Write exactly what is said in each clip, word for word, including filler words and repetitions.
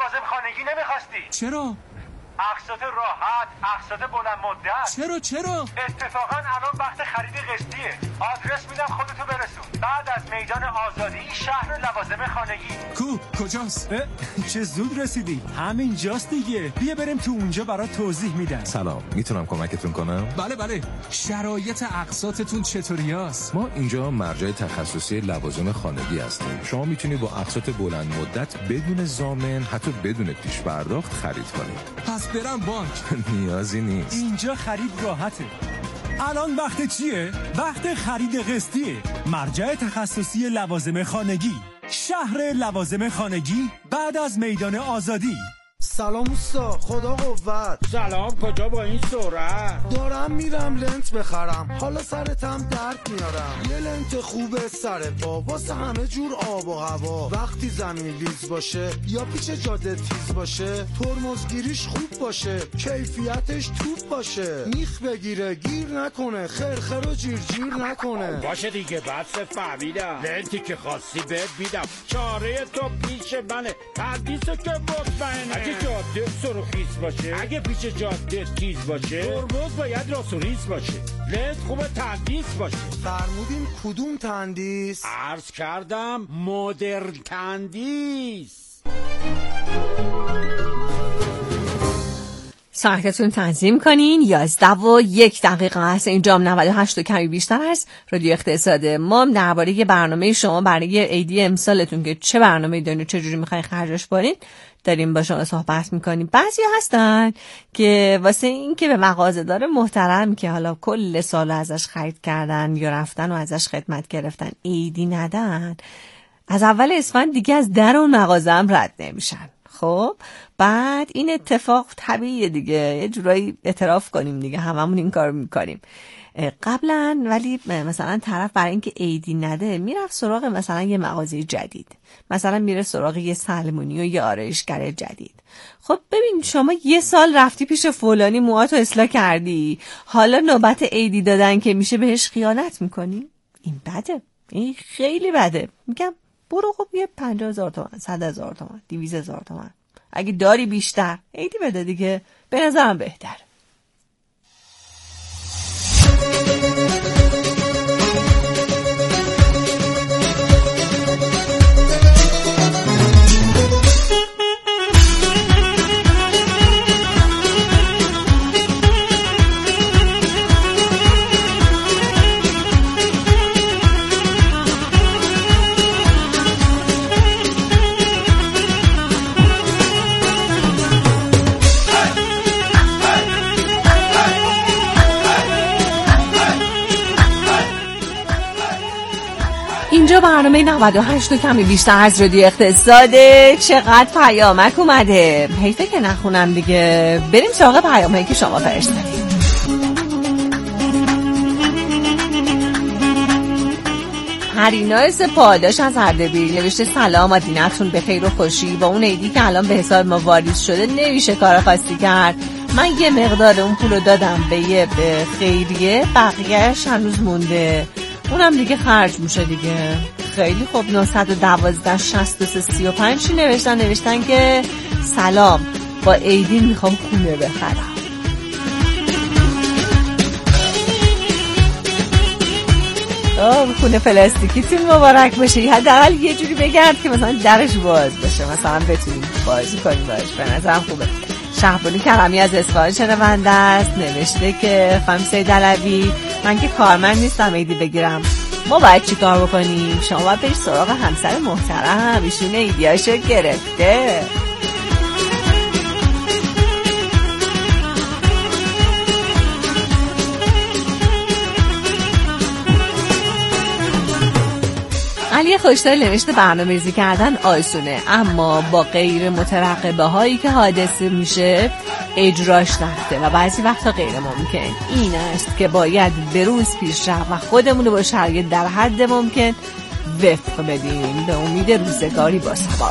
لوازم خانگی نمیخواستی؟ چرا؟ اقساط راحت، اقساط بلند مدت. چرا چرا؟ اتفاقا الان وقت خرید قسطیه. آدرس میدم خودتو برسون. بعد از میدان آزادی شهر لوازم خانگی. کو کجاست؟ چه زود رسیدی. همین جاست دیگه. بیا بریم تو اونجا برات توضیح میدم. سلام، میتونم کمکتون کنم؟ بله بله. شرایط اقساطتون چطوریاست؟ ما اینجا مرجع تخصصی لوازم خانگی هستیم. شما میتونید با اقساط بلند مدت بدون ضامن، حتی بدون پیش پرداخت خرید کنید. پس برم بانک. نیازی نیست. اینجا خرید راحته. الان وقت چیه؟ وقت خرید قسطیه. مرجع تخصصی لوازم خانگی، شهر لوازم خانگی، بعد از میدان آزادی. سلام اوستا، خدا قوت. سلام، کجا با این سرعت؟ دارم میرم لنت بخرم، حالا سرتم درد میارم. یه لنت خوبه سر پا واسه همه جور آب و هوا. وقتی زمین لیز باشه یا پیچ جاده تیز باشه، ترمزگیریش خوب باشه، کیفیتش توپ باشه، میخ بگیره گیر نکنه، خرخر و جیر جیر نکنه. باشه دیگه، بس فهمیدم. لنتی که خواستی بهت میدم، چاره تو پیش منه، تندیسو که مطمئنه. اگه جاده سرخیز باشه، اگه پیچ جاده تیز باشه، ترمز باید راست و ریز باشه، لنت خوبه تندیس باشه. فرمودین کدوم تندیس؟ عرض کردم مدرن تندیس. ساعتتون تنظیم کنین. یازده و یک دقیقه است. اینجا نود و هشت و کمی بیشتر است. رادیو اقتصاد. ما درباره برنامه شما برای عیدی امسالتون که چه برنامه‌ای دارین و چه جوری می‌خواین خرجش کنین داریم با شما صحبت می‌کنیم. بعضیا هستن که واسه این که به مغازه‌دار محترم که حالا کل سال ازش خرید کردن یا رفتن و ازش خدمت گرفتن عیدی ندن، از اول اسفند دیگه از در اون مغازه هم رد نمیشن. خب بعد این اتفاق طبیعیه دیگه، یه جورایی اعتراف کنیم دیگه، هممون این کار میکنیم قبلا. ولی مثلا طرف برای اینکه عیدی نده میرفت سراغ مثلا یه مغازه جدید، مثلا میره سراغ یه سلمونی و یه آرایشگر جدید. خب ببین شما یه سال رفتی پیش فلانی موهاتو اصلاح کردی، حالا نوبت عیدی دادن که میشه بهش خیانت میکنی؟ این بده، این خیلی بده. میگم برو خب یه پنجاه هزار تومن، صد هزار تومن، دویست هزار تومن، اگه داری بیشتر عیدی بده دیگه، به نظرم بهتر. اینجا برنامه نود و هشت و کمی بیشتر از رادیو اقتصاده. چقدر پیامک اومده، حیفه که نخونم دیگه. بریم سراغ پیامایی که شما فرستادید. پریناز پاداش از اردبیل نوشته سلام، آدینتون به خیر و خوشی. با اون عیدی که الان به حساب ما واریز شده نمیشه کار خاصی کرد. من یه مقدار اون پولو دادم به یه به خیریه، بقیه‌اش هنوز مونده، اونم دیگه خرج میشه دیگه. خیلی خوب. نهصد و دوازده شصت و سه سی و پنج نوشتن نوشتن که سلام، با عیدی میخوام خونه بخرم. آه خونه پلاستیکیتون مبارک باشه. حداقل یه جوری بگرد که مثلا درش باز باشه، مثلا بتونیم بازی کنیم باش. به نظرم خوبه. شهبانی کرمی از اصفهان شنونده است، نوشته که خانم سید علوی من که کارمند نیستم عیدی بگیرم. ما باید چی کار بکنیم؟ شما باید برید سراغ همسر محترم، ایشون عیدیاشو گرفته. علی خوشدل نوشته برنامه‌ریزی کردن آسونه، اما با غیر مترقبه هایی که حادثه میشه اجراش نخته و بعضی وقتا غیر ممکن. این است که باید به روز پیش رفت و خودمون رو با شرایط در حد ممکن وفق بدیم، به امید روزگاری با ثبات.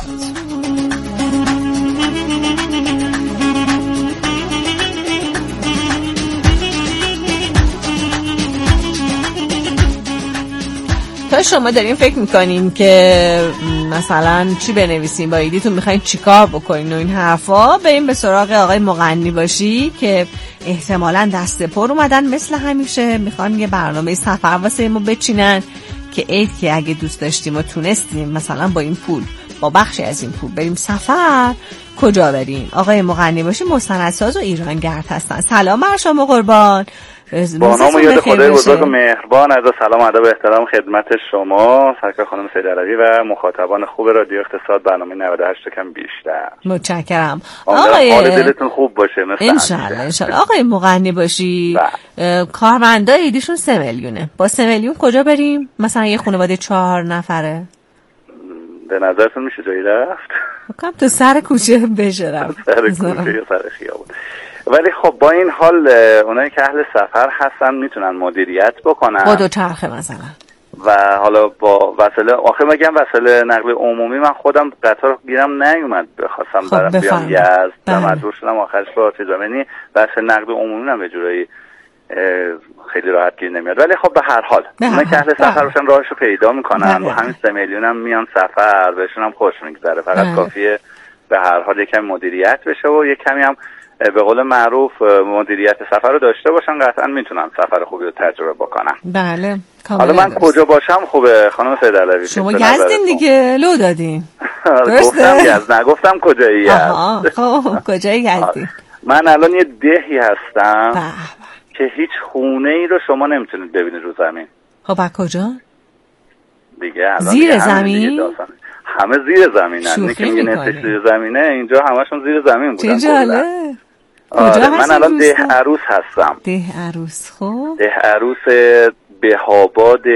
تا شما دارین فکر میکنین که مثلا چی بنویسین، با ایدیتون میخواین چیکار بکنین و این حرفا، بریم به سراغ آقای مغنی باشی که احتمالاً دست پر اومدن مثل همیشه، میخوان یه برنامه سفر واسه ما بچینن که عید که اگه دوست داشتیم و تونستیم مثلا با این پول، با بخشی از این پول بریم سفر، کجا بریم؟ آقای مغنی باشی مستندساز و ایرانگرد هستن. سلام بر شما قربان. با نام و یاد خدای بزرگ و مهربان، از سلام ادب و احترام خدمت شما سرکار خانم سید علوی و مخاطبان خوب رادیو اقتصاد برنامه نود و هشت کم بیشتر. متشکرم. آقای حال دلتون خوب باشه مثل انشالله انشالله. آقای مغنی باشی کارمندای ایدیشون سه میلیونه، با سه میلیون کجا بریم؟ مثلا یه خانواده چهار نفره به نظرتون میشه جایی رفت؟ بکنم تو سر کوچه بشه رفت، سر کوچه یا سر خیابون. ولی خب با این حال اونایی که اهل سفر هستن میتونن مدیریت بکنن با دو چرخه مثلا، و حالا با وسیله آخه میگم وسیله نقل عمومی. من خودم قطار گیرم نیومد، بخواستم خب برم بیام یزد و بله. مجبور شدم آخرش با چیز یعنی وسیله نقل عمومی هم به جورایی خیلی راحت گیر نمیاد. ولی خب به هر حال اونایی که اهل سفر باشن راهشو پیدا میکنن و همین سه میلیون هم میان سفر، بهشون هم خوش میگذره. فقط بله. کافیه به هر حال یکم مدیریت بشه و یک کمی هم به قول معروف مدیریت سفر رو داشته باشن، قطعا میتونن سفر خوبی رو تجربه بکنن. بله. حالا من درست. کجا باشم خوبه خانم سید علوی؟ شما یزدین دیگه، لو دادین. گفتم یزد، نگفتم کجایی یزد. خب کجایی یزدین؟ من الان یه دهی هستم بح. که هیچ خونه ای رو شما نمیتونید ببینید رو زمین. خب از کجا؟ دیگه الان زیر زمین؟ همه زیر زمینن. اینی که میگه نصفش زیر زمینه، اینجا همشون زیر زمین بودن. چه جالب. آره من الان ده عروس هستم. ده عروس. خب ده عروس بهاباد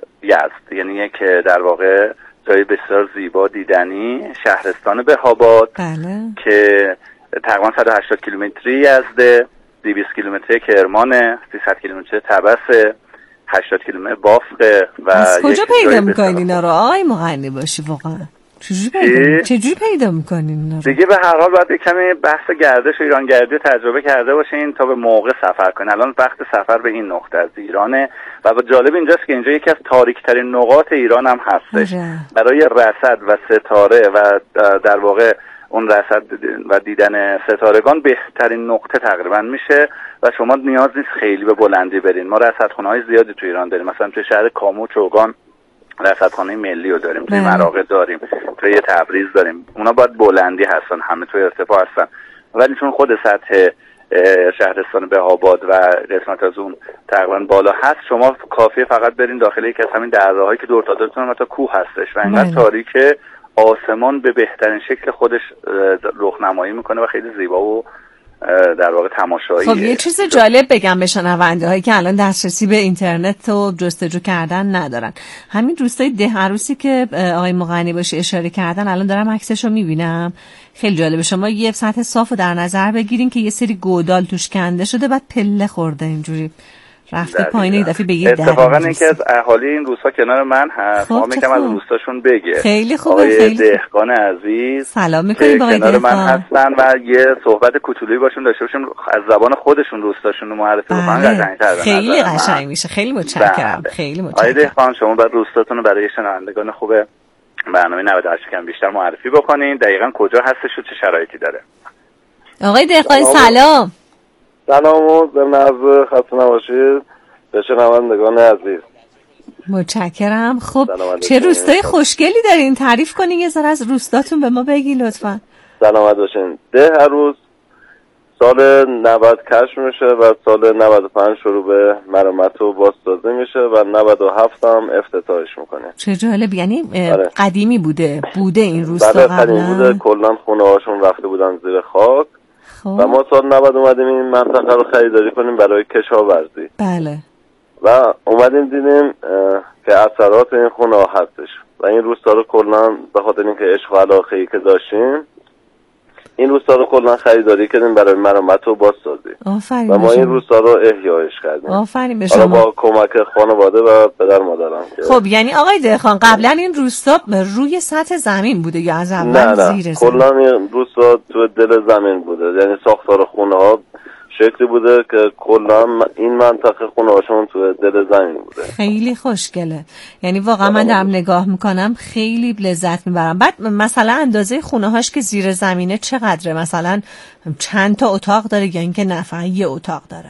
یزد، یعنی یک در واقع جای بسیار زیبا دیدنی، شهرستان بهاباد. بله. که تقریبا صد و هشتاد کیلومتری یزده، دویست کیلومتری کرمانه، سیصد کیلومتری طبسه، هشتاد کیلومتر بافقه. و از کجا پیدا میکنین اینا رو آقای مغنی باشی واقعا؟ چجوری پیدا چجوری پیدا میکنین اینا رو؟ دیگه به هر حال باید کمی بحث گردش و ایرانگردی تجربه کرده باشین تا به موقع سفر کنین. الان وقت سفر به این نقطه از ایرانه و جالب اینجاست که اینجا یکی از تاریک‌ترین نقاط ایران هم هستش. اره. برای رصد و ستاره و در واقع اون رصد و دیدن ستارگان بهترین نقطه تقریبا میشه و شما نیاز نیست خیلی به بلندی برین. ما رصدخانه‌های زیادی تو ایران داریم، مثلا تو شهر کامو چوگان رصدخانه ملی رو داریم، توی مراغه داریم، توی تبریز داریم. اونا باید بلندی هستن، همه توی ارتفاع هستن، ولی چون خود سطح شهرستان بهاباد و قسمت از اون تقریبا بالا هست، شما کافیه فقط برین داخل یک از همین دره‌هایی که دور تا دورتون مثلا کوه هستش و اینقدر تاریکه، آسمان به بهترین شکل خودش رخنمایی میکنه و خیلی زیبا و در واقع تماشایی. خب یه چیز جالب بگم به شنونده هایی که الان دسترسی به اینترنت و جستجو کردن ندارن، همین روستای ده عروسی که آقای مغنی باشی اشاره کردن الان دارم عکسشو میبینم، خیلی جالبه. شما یه سطح صافو در نظر بگیرین که یه سری گودال توش کنده شده، بعد پله خورده اینجوری رفته پایین، یه دفعه بگید اتفاقا اینکه از اهالی این روستا کنار من هست، ما میگم از روستاشون بگه. خیلی خوبه. آقای خیلی دهقان عزیز سلام میکنیم با آقای کنار من هستن و یه صحبت کوچولویی باشون داشته باشیم از زبان خودشون روستاشون رو معرفی بکنن. قشنگ‌تر خیلی قشنگ میشه. خیلی متشکرم. خیلی متشکرم. آقای دهقان شما بعد روستاتون رو برای شنوندگان خوب برنامه نود و هشت کم بیشتر معرفی بکنین، دقیقاً کجا هستش و چه شرایطی داره. آقای دهقان سلام. سلام و به نظر خسته نباشید به شنوندگان عزیز. متشکرم. خب چه روستای خوشگلی دارین، تعریف کنین یه ذره از روستاتون به ما بگین لطفا. سلامت باشین. ده عروس سال نود کشف میشه و سال نود و پنج شروع به مرمت و بازسازی میشه و نود و هفت هم افتتاحش میکنه. چه جالب. یعنی قدیمی بوده بوده این روستا قبلا؟ بله قدیمی بوده، کلا خونه هاشون رفته بودن زیر خاک. خب. و ما سال نود اومدیم این منطقه رو خریداری کنیم برای کشاورزی. بله. و اومدیم دیدیم که اثرات این خونه ها هستش و این روستا رو کلا به خاطر اینکه عشق و علاقه‌ای که داشتیم این روستا رو کلا خریداری کردیم برای مرمت و بازسازی. آفرین. و ما این روستا رو احیایش کردیم. آفرین به شما. با کمک خانواده و پدر مادرم. خب یعنی آقای دهقان قبلا این روستا روی سطح زمین بوده یا از اول نه زیر نه زمین؟ کلا این روستا تو دل زمین بوده، یعنی ساختار خونه ها شکلی بوده که کلا این منطقه خونه هاشون تو دل زمین بوده. خیلی خوشگله، یعنی واقعا من دارم نگاه میکنم خیلی لذت میبرم. بعد مثلا اندازه خونه هاش که زیر زمینه چقدره؟ مثلا چند تا اتاق داره یا اینکه نه فقط یه اتاق داره؟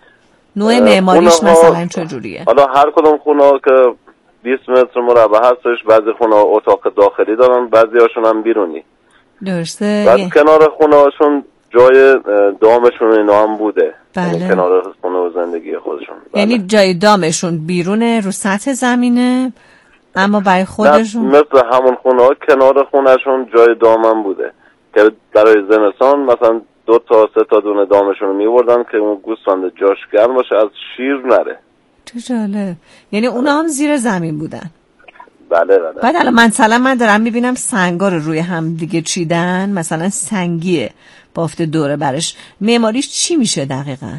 نوع معماریش مثلا چجوریه؟ حالا هر کدوم خونه ها که بیست متر مربع هستش، بعضی خونه ها اتاق داخلی دارن، بعضی هاشون هم بیرونی. درسته. بعد یه... کنار خونه هاشون جای دامشون اینا هم بوده. بله. یعنی کنار خونه و زندگی خودشون. بله. یعنی جای دامشون بیرونه رو سطح زمینه، اما برای خودشون مثل همون خونه ها کنار خونهشون جای دام هم بوده که برای زمستان مثلا دو تا سه تا دونه دامشون رو میوردن که اون گوسفند جاش گرم باشه از شیر نره. چه جالب. یعنی اونا هم زیر زمین بودن. بله بله. بعد الان مثلا من دارم میبینم سنگا رو روی هم دیگه چیدن، مثلا سنگیه بافت دوره برش. معماریش چی میشه دقیقاً؟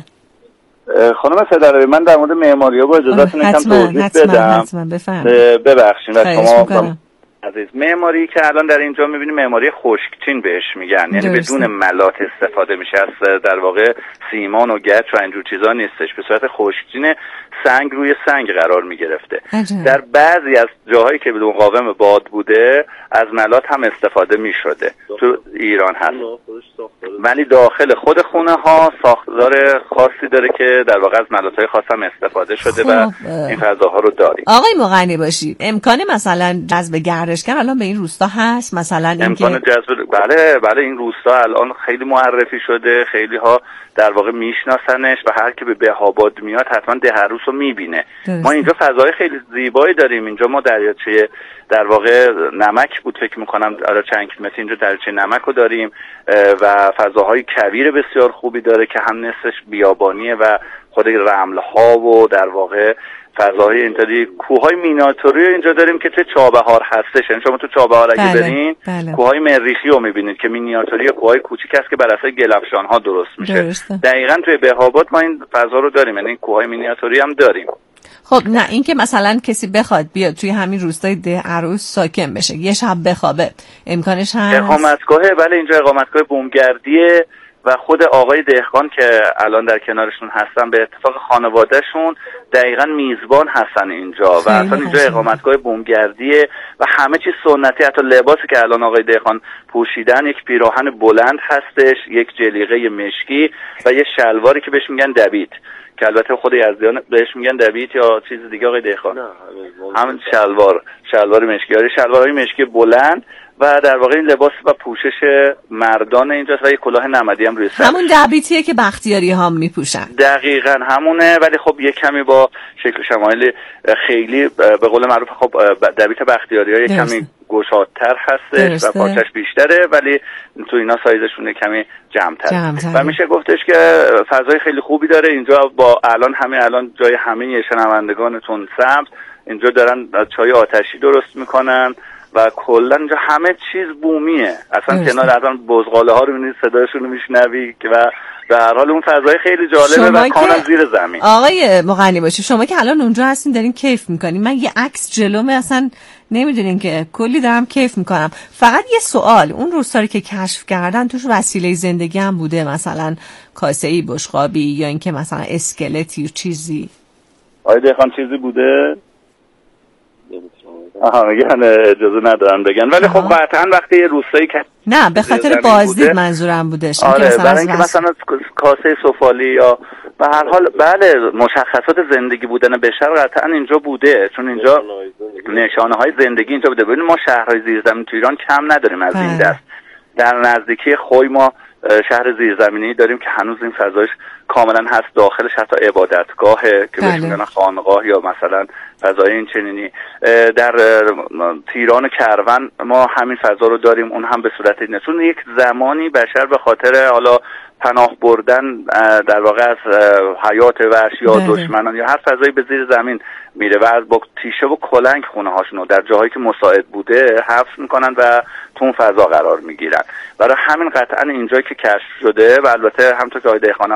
خانم فدرایی، من در مورد معماری ها با اجازهتون یکم توضیح بدم. حتما بفرمایید. ببخشید شما عزیز. معماری که الان در اینجا میبینیم معماری خشکچین بهش میگن، یعنی بدون ملات استفاده میشه، از در واقع سیمان و گچ و اینجور چیزا نیستش، به صورت خشکچین سنگ روی سنگ قرار میگرفته. در بعضی از جاهایی که مقاوم باد بوده از ملات هم استفاده میشده، تو ایران هست، ولی داخل خود خونه ها ساختار خاصی داره که در واقع از ملات‌های خاص هم استفاده شده و این فضاها رو داریم. آقای مغنی باشید، امکان مثلا جذب گردشگر الان به این روستا هست؟ مثلا امکان اینکه جذب بله بله این روستا الان خیلی معرفی شده، خیلی ها در واقع میشناسنش و هر کی به بهاباد میاد حتما دهروس رو میبینه. ما اینجا فضای خیلی زیبایی داریم. اینجا ما دریاچه در واقع نمک بود فکر میکنم، آره چند کیلومتر اینجا دریاچه نمک رو داریم و فضاهای کویر بسیار خوبی داره که هم نصفش بیابانیه و خود رمل ها و در واقع فضاهای اینطوری. کوههای میناتوری اینجا داریم که توی چابهار هستش، یعنی شما تو چابهار اگه بله، برین بله. کوههای مریخی رو میبینید که مینیاتوری کوههای کوچیک است که بر اساس گلفشان ها درست میشه. درسته. دقیقاً توی بهاباد ما این فضا رو داریم، یعنی کوههای مینیاتوری هم داریم. خب نه این که مثلا کسی بخواد بیاد توی همین روستای ده عروس ساکن بشه، یه شب بخوابه، امکانش هست؟ اقامتگاهه، بله اینجا اقامتگاه بومگردیه و خود آقای دهقان که الان در کنارشون هستن به اتفاق خانوادهشون دقیقاً میزبان هستن اینجا و اصلا اینجا اقامتگاه بومگردیه و همه چیز سنتی، حتی لباسی که الان آقای دهقان پوشیدن یک پیراهن بلند هستش، یک جلیقه مشکی و یه شلواری که بهش میگن دبیت که البته خود یزدیان بهش میگن دبیت یا چیز دیگه آقای دهقان. همین شلوار شلوار مشکی، آره شلوارهای مشکی بلند و در واقع این لباس و پوشش مردان اینجاست و یه کلاه نمدی هم روی سر. همون دبیتیه که بختیاری هم میپوشن. دقیقاً همونه، ولی خب یه کمی با شکل شمایل خیلی به قول معروف خب دبیت بختیاری ها یه کمی گشادتر هستش درسته. و پاچش بیشتره، ولی تو اینا سایزشون کمی جمع‌تر جمع و میشه گفتش که فضای خیلی خوبی داره اینجا. با الان همه الان جای همه شنوندگانتون سبز اینجا دارن چای آتشی درست میکنن و کلا اینجا همه چیز بومیه، اصلا کنار اصلا بزغاله ها رو میبینید صدایشون رو میشنوی و به هر حال اون فضای خیلی جالبه و کاملا زیر زمین. آقای مغنی باشی شما که الان اونجا هستین دارین کیف میکنین، من یه عکس جلومه اصلا نمیدونین که کلی دارم کیف میکنم. فقط یه سوال، اون روستایی که کشف کردن توش وسیله زندگی هم بوده، مثلا کاسه‌ای بشقابی یا اینکه مثلا اسکلتی و چیزی؟ آقای دهقان چیزی بوده؟ آها میگن اجازه ندارن بگن، ولی خب قطعا وقتی یه روستایی که نه به خاطر بازدید منظورم بودش. آره برای اینکه مثلا کاسه سفالی یا به هر حال بله مشخصات زندگی بودن بشر قطعا اینجا بوده، چون اینجا نشانه های زندگی اینجا بوده. ببینید ما شهرهای زیرزمینی تو ایران کم نداریم از این دست. در نزدیکی خوی ما شهر زیرزمینی داریم که هنوز این فضایش کاملا هست، داخلش حتی عبادتگاهه که بهش میگن خانقاه یا مثلا فضای این چنینی. در تیران کرون ما همین فضا رو داریم، اون هم به صورت اینه، چون یک زمانی بشر به خاطر حالا پناه بردن در واقع از حیات وحش یا دشمنان یا هر فضایی به زیر زمین میره و با تیشه و کلنگ خونه هاشونو در جاهایی که مساعد بوده حفظ میکنن و تو اون فضا قرار میگیرن. برای همین قطعا اینجایی که کشف شده و البته همونطور که آقای دهقانم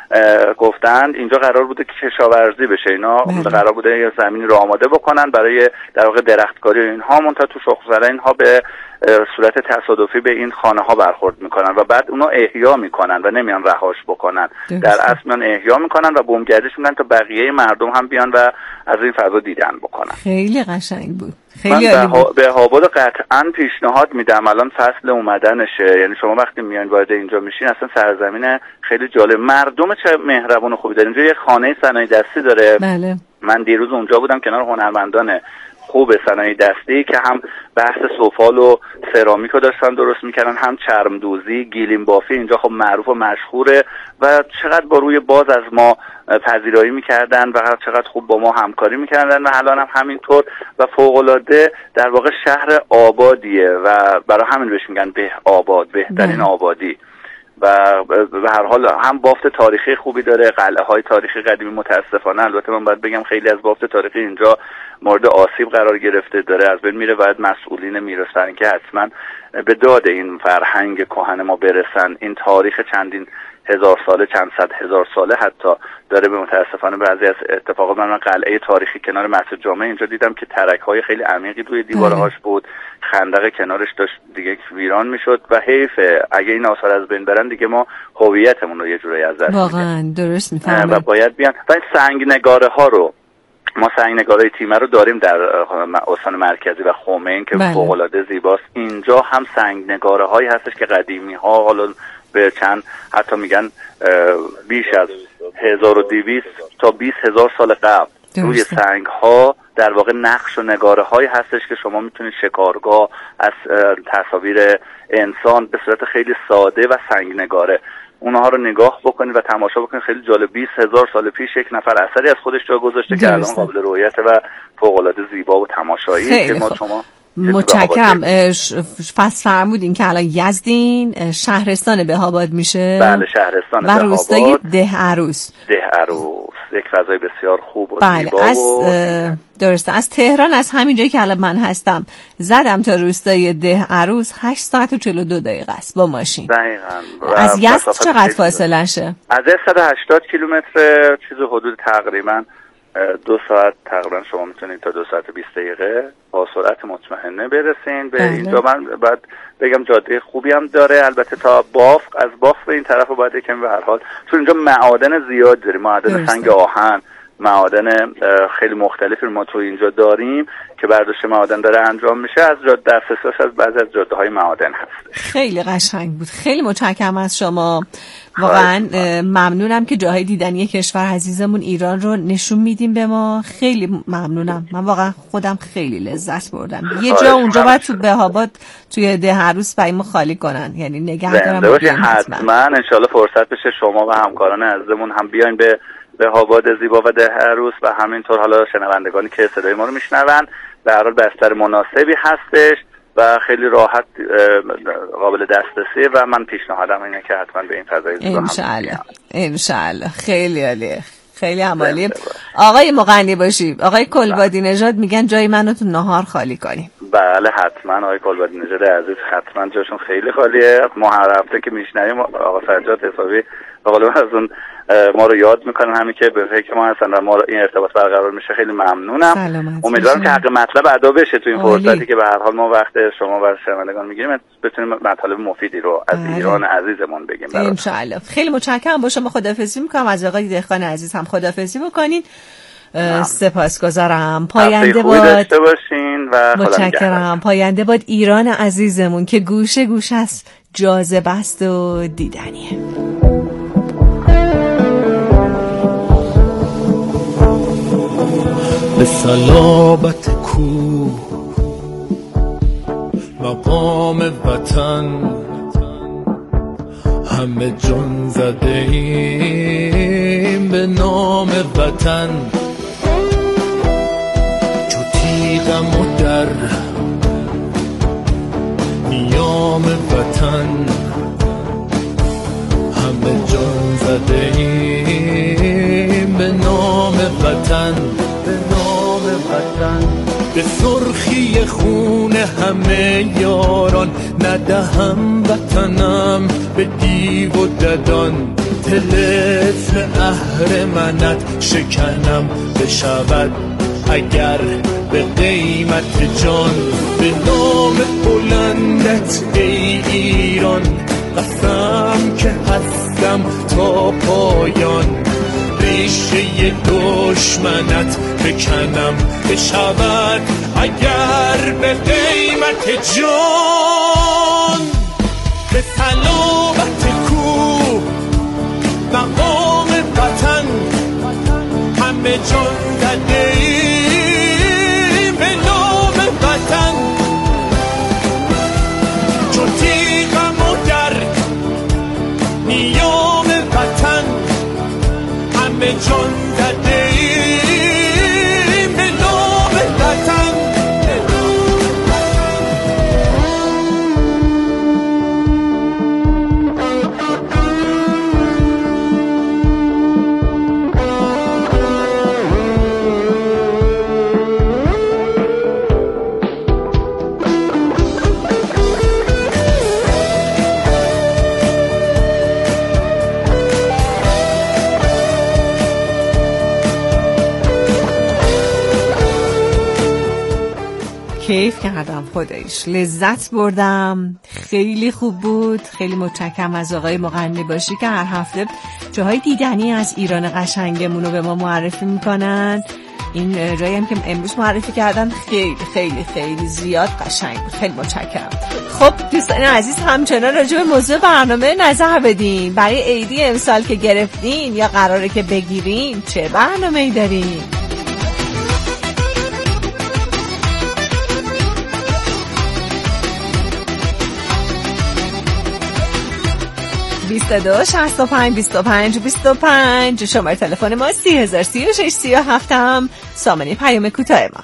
گفتند اینجا قرار بوده که کشاورزی بشه، اینا بله. قرار بوده یه زمینی رو آماده بکنن برای در واقع درختکاری و اینها، منتها تو شخم‌زدن اینها به صورت تصادفی به این خانه ها برخورد میکنن و بعد اونا احیا میکنن و نمیان رهاش بکنن. درست. در اصل میان احیا میکنن و بومگردش میکنن تا بقیه مردم هم بیان و از این فضا دیدن بکنن. خیلی قشنگ بود. خیلی من به, ها... به هاباد قطعا پیشنهاد میدم، الان فصل اومدنشه، یعنی شما وقتی میان وارد اینجا میشین اصلا سرزمین خیلی جالب، مردم چه مهربون و خوبی داره. اینجا یه خانه صنایع دستی داره. بله. من دیروز اونجا بودم کنار هنرمندان خوب صنایع دستی که هم بحث سفال و سرامیک رو داشتن درست میکردن، هم چرم دوزی، گیلیم بافی اینجا خب معروف و مشهوره و چقدر با روی باز از ما پذیرایی میکردن و چقدر خوب با ما همکاری میکردن و الان هم همینطور و فوق‌العاده در واقع شهر آبادیه و برای همین بهش میگن به آباد، بهترین آبادی و به هر حال هم بافت تاریخی خوبی داره، قلعه های تاریخی قدیمی. متاسفانه البته من باید بگم خیلی از بافت تاریخی اینجا مورد آسیب قرار گرفته، داره از بین میره، باید مسئولین میراث که حتما به داد این فرهنگ کهن ما برسن. این تاریخ چندین هزار ساله، چند صد هزار ساله حتی داره به متاسفانه بعضی از اتفاقات. من قلعه تاریخی کنار مسجد جامع اینجا دیدم که ترک‌های خیلی عمیقی روی دیوارهاش بود، خندق کنارش داشت دیگه ویران میشد و حیفه اگه این آثار از بین برن دیگه ما هویتمون رو یه جورایی از دست میدیم. واقعا درست میفهمم. و باید بیان و این سنگنگاره ها رو، ما سنگنگاره تیمه رو داریم در استان مرکزی و خمین که بله. فوق‌العاده زیباست. اینجا هم سنگنگاره هایی هستش که قدیمی ها حالا به چند حتی میگن بیش از هزار و دویست تا بیست هزار سال قبل روی سنگ ها در واقع نقش و نگاره هایی هستش که شما میتونید شکارگاه از تصاویر انسان به صورت خیلی ساده و سنگ نگاره اونها رو نگاه بکنید و تماشا بکنید. خیلی جالب، بیست هزار سال پیش یک نفر اثری از خودش جا گذاشته که الان قابل رؤیت و فوق‌العاده زیبا و تماشایی که ما شما متشکرم. فصل فرمودین که الان یزدین شهرستان بهاباد میشه. بله شهرستان بهاباد و روستای ده عروس. ده عروس یک فضای بسیار خوب و بله. زیبا از و درسته از تهران، از همین جایی که الان من هستم زدم تا روستای ده عروس هشت ساعت و چهل و دو دقیقه است با ماشین. دقیقاً. از یزد چقدر فاصله شه؟ از صد و هشتاد کیلومتر، چیز حدود تقریبا دو ساعت تقریبا شما میتونید تا دو ساعت و بیست دقیقه با سرعت مطمئنه برسین به اینجا. من باید بگم جاده خوبی هم داره، البته تا بافق، از بافق به این طرف باید یکم به هر حال، چون اینجا معادن زیاد داریم، معادن سنگ آهن، معادن خیلی مختلفی ما تو اینجا داریم که برداشت معادن داره انجام میشه. از جاده دسترسیش از بعضی از جاده های معادن هست. خیلی قشنگ بود. خیلی متشکرم از شما، واقعا ممنونم که جاهای دیدنی کشور عزیزمون ایران رو نشون میدیم به ما. خیلی ممنونم، من واقعا خودم خیلی لذت بردم. یه جا اونجا باید تو بهاباد توی ده عروس برامون خالی کنن، یعنی نگه دارم حتما انشالله فرصت بشه شما و همکاران عزیزمون هم بیاین به بهاباد زیبا و ده عروس و همینطور حالا شنوندگانی که صدای ما رو میشنون. به هر حال بستر مناسبی هستش و خیلی راحت قابل دسترسی و من پیشنهادم اینه که حتما به این فضای زیبا انشالله انشالله. خیلی عالیه، خیلی عالیه. آقای مغنی باشی، آقای کلبادی نژاد میگن جای منو تو نهار خالی کنیم. بله حتما آقای کلبادی نژاد عزیز، حتما جاشون خیلی خالیه. ما هر هفته که میشنویم آقا سجاد حسابی به قول از اون ما رو یاد میکنن، همین که به فکر ما هستن و ما این ارتباط برقرار میشه. خیلی ممنونم. امیدوارم که حق مطلب ادا بشه تو این فرصتی که به هر حال ما وقت شما و شنوندگان میگیریم بتونیم مطالب مفیدی رو از آلی. ایران عزیزمون بگیم ان شاء الله. خیلی متشکرم. با شما خداحافظی میکنم، از آقای دهقان عزیز هم خداحافظی بکنین. سپاسگزارم. پاینده باد باشین و متشکرم. پاینده باد ایران عزیزمون که گوشه گوشه است، جاذبه است و دیدنیه. به صلابت کو مقام وطن همه جان زده ایم به نام وطن، چو تیغم و در نیام وطن همه جان زده ایم به نام وطن، به سرخی خون همه یاران ندهم وطنم به دیو و ددان، طلسم اهرمنت شکنم بشود اگر به قیمت جان. به نام بلندت ای ایران قسم که هستم تا پایان. ریشه دشمنت بکنم بشود اگر به قیمت جان. به سلامت کوه مقام وطن همه جان دادیم به نام وطن. چو تیغم و درد نیام وطن همه جان دادیم به نام وطن. کیف کردم، خودش لذت بردم، خیلی خوب بود. خیلی متشکرم از آقای مغنی باشی که هر هفته جاهای دیدنی از ایران قشنگمون رو به ما معرفی میکنن. این جایی هم که امروز معرفی کردن خیلی خیلی خیلی زیاد قشنگ بود. خیلی متشکرم. خب دوستان عزیز، همچنان راجع به موضوع برنامه نظر بدین. برای عیدی امسال که گرفتین یا قراره که بگیرین چه برنامه‌ای دارین؟ بیست و دو شصت و پنج بیست و پنج بیست و پنج شماره تلفن ما سی هزار سی و شش سی و هفت هم سامانه پیام کوتاه ما.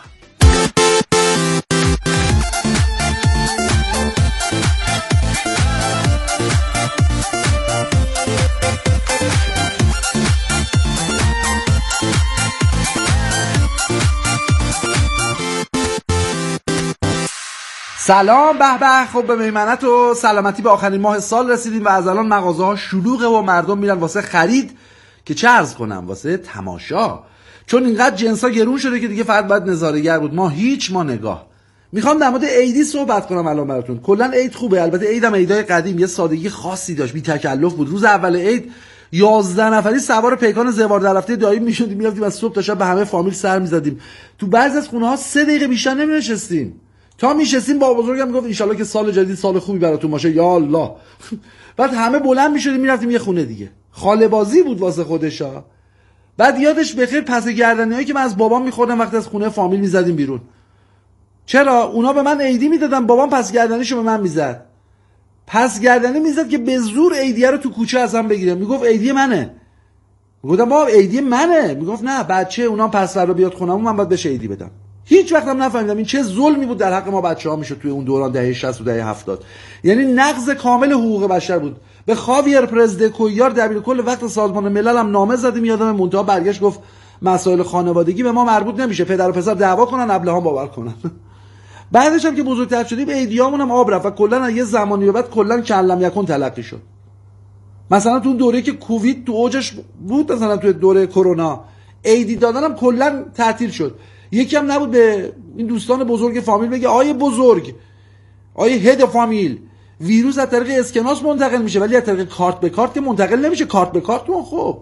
سلام، به به. خب به میمنت و سلامتی به آخرین ماه سال رسیدیم و از الان مغازه ها شلوغه و مردم میرن واسه خرید که چه عرض کنم واسه تماشا، چون اینقدر جنسا گرون شده که دیگه فقط باید نظاره‌گر بود، ما هیچ ما نگاه. میخوام در مورد عیدی صحبت کنم الان براتون. کلا عید خوبه، البته عیدم عیدای قدیم یه سادگی خاصی داشت، بی تکلف بود. روز اول عید یازده نفری سوار پیکان زوار درفته دایی میشدیم، میرفتیم از صبح تا شب به همه فامیل سر میزدیم. تو بعضی از خونه‌ها سه دقیقه بیشتر نمی‌نشستیم. تا میشستیم با بزرگم میگفت ان شاءالله که سال جدید سال خوبی براتون باشه، یا الله. بعد همه بلند میشدیم میرفتیم یه خونه دیگه. خاله بازی بود واسه خودشا. بعد یادش بخیر پس گردنیایی که من از بابام میخوردم وقتی از خونه فامیل میزدیم بیرون. چرا اونا به من عیدی میدادن، بابام پس گردنیشو به من میزد. پس گردنی میزد که به زور عیدیه رو تو کوچه ازم بگیره. میگفت عیدی منه. میگفتم بابا عیدی منه. میگفت نه بچه اونا پس فردا بیاد خونمون من باید بهش عیدی بدم. هیچ وقتم نفهمیدم این چه ظلمی بود در حق ما بچه‌ها میشد توی اون دوران دهه شصت و دهه هفتاد. یعنی نقض کامل حقوق بشر بود. به خاویر پرز د کویار دبیر کل وقت سازمان ملل هم نامه زدیم، یادم منتها برگشت گفت مسائل خانوادگی به ما مربوط نمیشه، پدر و پسر دعوا کنن ابلهان باور کنن. بعدش هم که بزرگتر شدیم عیدیامون هم آب رفت و کلا یه زمانی بعد کلا کلم یکون تلقی شد. مثلا تو دوره که کووید تو اوجش بود، مثلا تو دوره کرونا عیدی دادن هم کلا تعطیل شد. یکی هم نبود به این دوستان بزرگ فامیل بگه آیه بزرگ، آیه هد فامیل، ویروس از طریق اسکناس منتقل میشه ولی از طریق کارت به کارت که منتقل نمیشه. کارت به کارت اون خب.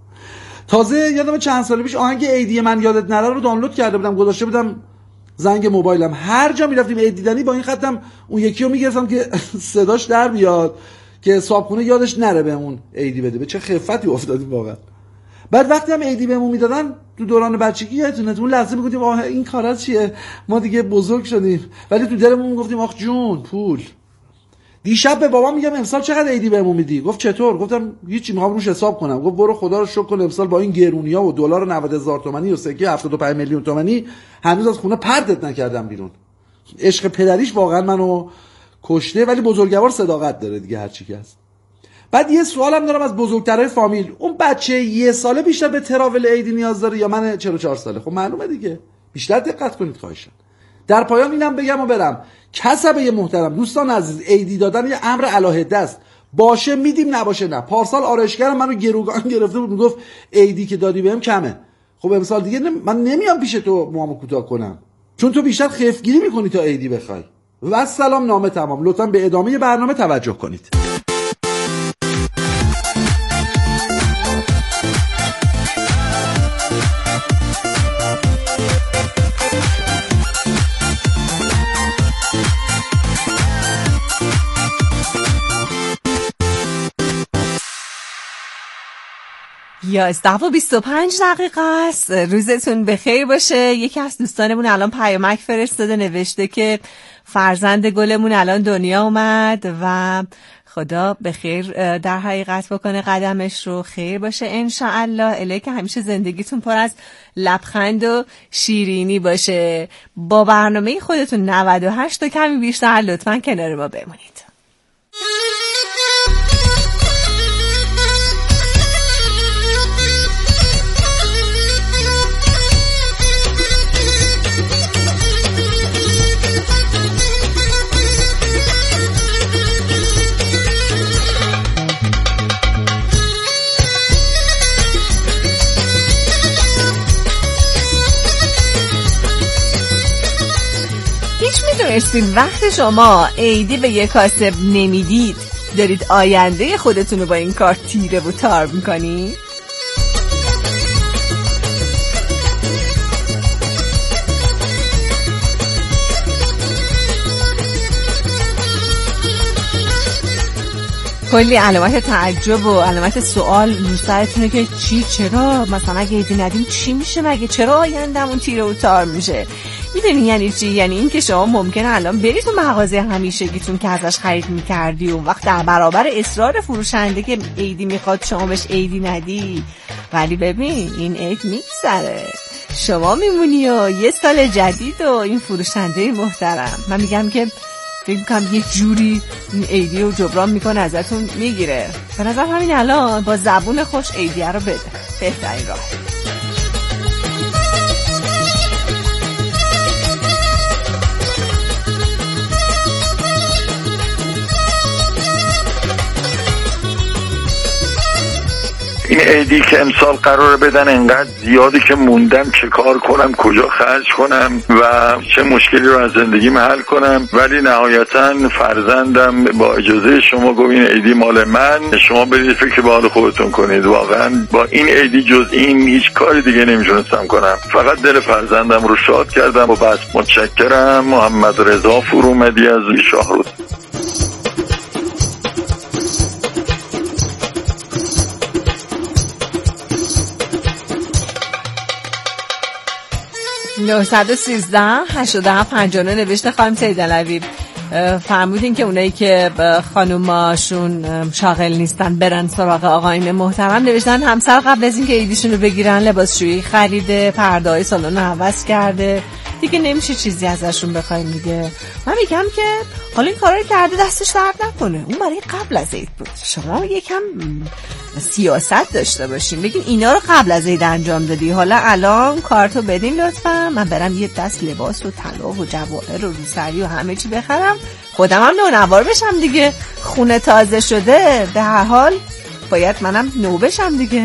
تازه یادم چند سال پیش آهنگ عیدی من یادت نره رو دانلود کرده بودم، گذاشته بودم زنگ موبایلم. هر جا میرفتیم عید دیدنی با این خطم اون یکی رو میگرفتم که صداش در بیاد که صابخونه یادش نره بهمون عیدی بده. به چه خفتی افتادیم واقعا. بعد وقتی هم عیدی بهمون میدادن تو دوران بچگی یادتونه اون لحظه میگفتیم آها این کارا چیه، ما دیگه بزرگ شدیم، ولی تو دلمون میگفتیم آخ جون پول. دیشب به بابا میگم امسال چقدر عیدی بهمون میدی؟ گفت چطور؟ گفتم هیچی میخوام روش حساب کنم. گفت برو خدا رو شکر کن امسال با این گرونیا و دلار نود هزار تومانی و سکه هفتاد و پنج میلیون تومانی هنوز از خونه پرتت نکردم بیرون. عشق پدریش واقعا منو کشته، ولی بزرگوار صداقت داره دیگه هر چی که هست. بعد یه سوالم دارم از بزرگترای فامیل، اون بچه یه ساله بیشتر به تراول عیدی نیاز داره یا من چهل و چهار ساله؟ خب معلومه دیگه، بیشتر دقت کنید خواهشاً. در پایان اینم بگم و برم، کسبه محترم دوستان عزیز، عیدی دادن یه امر علاهده است. باشه میدیم نباشه نه. پارسال آرایشگرم منو گروگان گرفته بود میگفت عیدی که دادی بهم کمه. خب امسال دیگه نم... من نمیام پیش تو موامو کوتاه کنم چون تو بیشتر خفگیری میکنی تا عیدی بخوای. و سلام، نامه تمام. لطفا به ادامه برنامه توجه کنید. یازده و بیست و پنج دقیقه است. روزتون بخیر باشه. یکی از دوستانمون الان پیامک فرستاده نوشته که فرزند گلمون الان دنیا اومد و خدا بخیر در حقیقت بکنه قدمش رو، خیر باشه انشاءالله. الهی که همیشه زندگیتون پر از لبخند و شیرینی باشه. با برنامه خودتون نود و هشت و کمی بیشتر لطفاً کنار ما بمونید. میدونستین وقت شما عیدی به یک کاسب نمیدید دارید آینده خودتون رو با این کار تیره و تار میکنید؟ کلی علامت تعجب و علامت سوال رو سرتونه که چی، چرا مثلا اگه عیدی ندیم چی میشه، مگه چرا آینده‌مون تیره و تار میشه؟ میدونی یعنی چی؟ یعنی این که شما ممکنه الان بری تو مغازه همیشگیتون که ازش خرید میکردی و وقت در برابر اصرار فروشنده که عیدی میخواد شما بهش عیدی ندی، ولی ببین این عید میگذره، شما میمونی و یه سال جدید و این فروشنده محترم من میگم که فکر میکنم یه جوری این عیدی رو جبران میکنه ازتون میگیره. به نظر همین الان با زبون خوش عیدی رو بده، بهترین راه. این عیدی که امسال قراره بدن انقدر زیادی که موندم چه کار کنم، کجا خرج کنم و چه مشکلی رو از زندگیم حل کنم، ولی نهایتا فرزندم با اجازه شما گفت این عیدی مال من، شما برید فکر به حال خودتون کنید. واقعا با این عیدی جز این هیچ کاری دیگه نمیتونستم کنم، فقط دل فرزندم رو شاد کردم و بس. متشکرم. محمد رضا فرومدی از شاهرود. نه یک سه هشت هفت پنج نه نوشته خانم سیدعلوی، فرمودین که اونایی که خانوماشون شاغل نیستن برن سراغ آقایون محترم. نوشتن همسر قبل از این که عیدیشون رو بگیرن لباسشویی خریده، پرده های سالن رو عوض کرده، دیگه نمیشه چیزی ازشون بخوایم دیگه. من میگم که حالا این کارا رو کرده دستش درد نکنه، اون برای قبل از عید بود. شما یکم سیاست داشته باشین، بگین اینا رو قبل از عید انجام دادی، حالا الان کارتو بدین لطفا، من برم یه دست لباس و طلا و جواهر و روسری و همه چی بخرم، خودم هم نونوار بشم دیگه. خونه تازه شده، به هر حال باید منم نو بشم دیگه.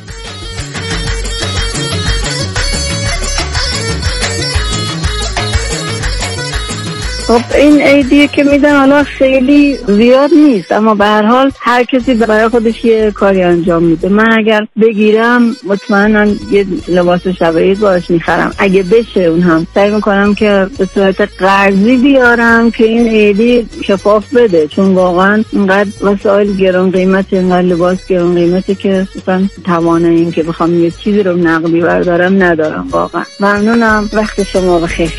خب این عیدیه که میدن حالا خیلی زیاد نیست، اما به هر حال هر کسی برای خودش یه کاری انجام میده. من اگر بگیرم مطمئنا یه لباس شب عید باش میخرم، اگه بشه اون هم سعی میکنم که به صورت قرضی بیارم که این عیدی شفاف بده، چون واقعا اینقدر وسایل گران قیمت، اینقدر لباس گران قیمته که مثلا توانه این که بخوام یه چیزی رو نقدی بردارم ندارم. واقعا ممنونم، وقت شما بخیر.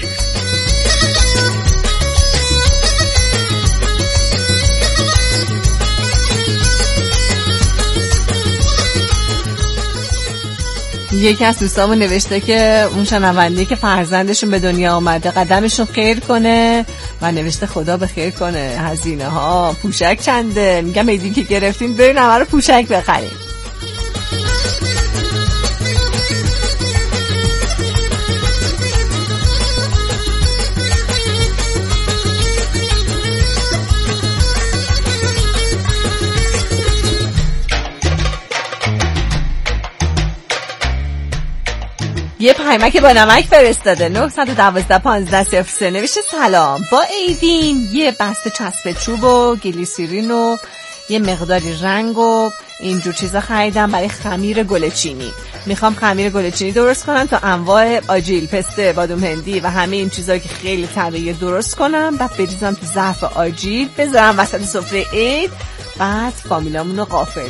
یکی از دوستامون نوشته که اون شنونده که فرزندشون به دنیا آمده قدمشون خیر کنه و نوشته خدا به خیر کنه. هزینه ها پوشک چنده؟ میگم عیدی که گرفتین برین همه رو پوشک بخرین. یه پیامک با نمک فرستاده نه یک دو پانزده صفر سه نوشته سلام، با ایدین یه بسته چسب چوب و گلیسرین و یه مقداری رنگ و اینجور چیزا خریدم برای خمیر گل چینی. میخوام خمیر گل چینی درست کنم تا انواع آجیل، پسته، بادام هندی و همه این چیزایی که خیلی طبیعیه درست کنم، بعد بریزم تو ظرف آجیل بذارم وسط سفره عید، بعد فامیلامونو غافل